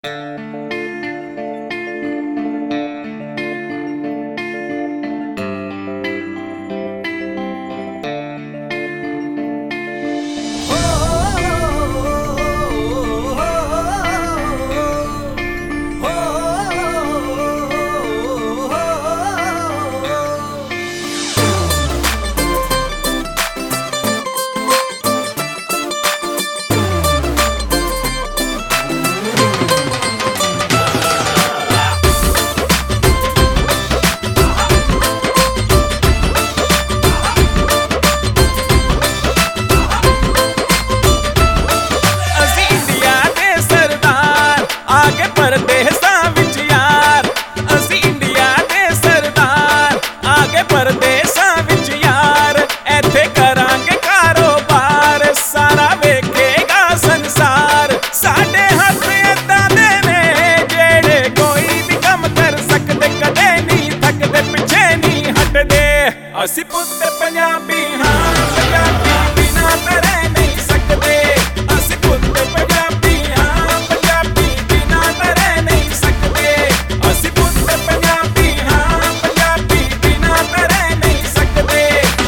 ਅਸੀਂ ਪੁੱਤ ਪੰਜਾਬੀ ਹਾਂ, ਪੰਜਾਬੀ ਬਿਨਾ ਤਰੇ ਨਹੀਂ ਸਕਦੇ। ਅਸੀਂ ਪੁੱਤ ਪੰਜਾਬੀ ਹਾਂ, ਪੰਜਾਬੀ ਬਿਨਾ ਤਰੇ ਨਹੀਂ ਸਕਦੇ। ਅਸੀਂ ਪੁੱਤ ਪੰਜਾਬੀ ਹਾਂ, ਪੰਜਾਬੀ ਬਿਨਾ ਤਰੇ ਨਹੀਂ ਸਕਦੇ।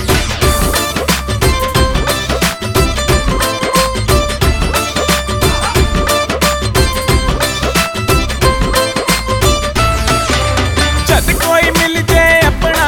ਜਦ ਕੋਈ ਮਿਲ ਜੇ ਆਪਣਾ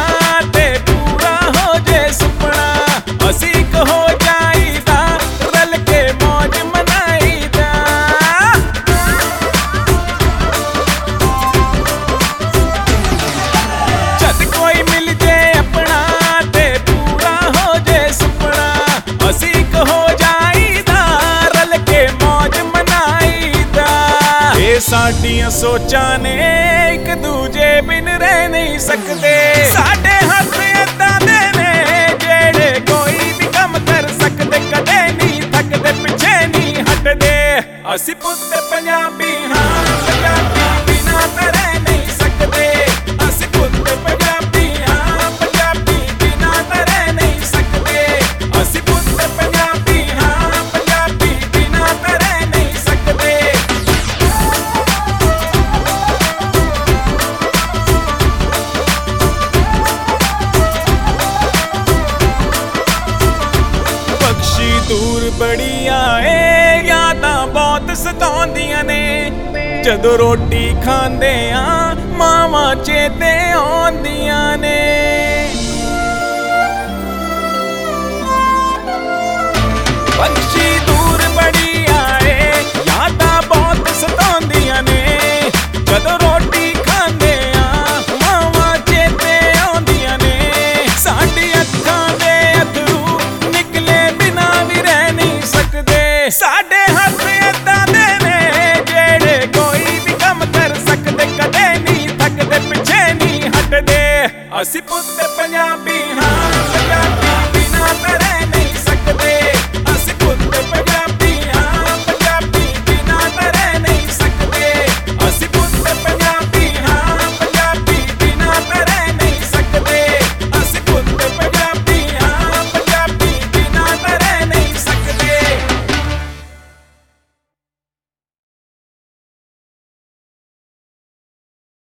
ਸਾਡੀਆਂ ਸੋਚਾਂ ਨੇ ਇੱਕ ਦੂਜੇ ਬਿਨ ਰਹਿ ਨਹੀਂ ਸਕਦੇ। ਸਾਡੇ ਹੱਥ ਏਦਾਂ ਦੇ ਨੇ ਜਿਹੜੇ ਕੋਈ ਵੀ ਕੰਮ ਕਰ ਸਕਦੇ, ਕਦੇ ਨਹੀਂ ਥੱਕਦੇ, ਪਿੱਛੇ ਨਹੀਂ ਹਟਦੇ। ਅਸੀਂ ਪੁੱਤ ਪੰਜਾਬੀ ਹਾਂ, ਪੰਜਾਬੀ ਬਿਨਾ ਤਰੇ ਨਹੀਂ ਸਕਦੇ। ਅਸੀਂ ਪੁੱਤ ਪੰਜਾਬੀ ਹਾਂ, ਪੰਜਾਬੀ ਬਿਨਾ ਤਰੇ ਨਹੀਂ ਸਕਦੇ। ਅਸੀਂ ਪੁੱਤ ਪੰਜਾਬੀ ਹਾਂ, ਪੰਜਾਬੀ ਬਿਨਾ ਤਰੇ ਨਹੀਂ ਸਕਦੇ। दूर बड़ी आए यादां बहुत सताउंदियां ने, जदों रोटी खांदे आ मावां चेते आउंदियां ने। पक्षी दूर बड़ी आए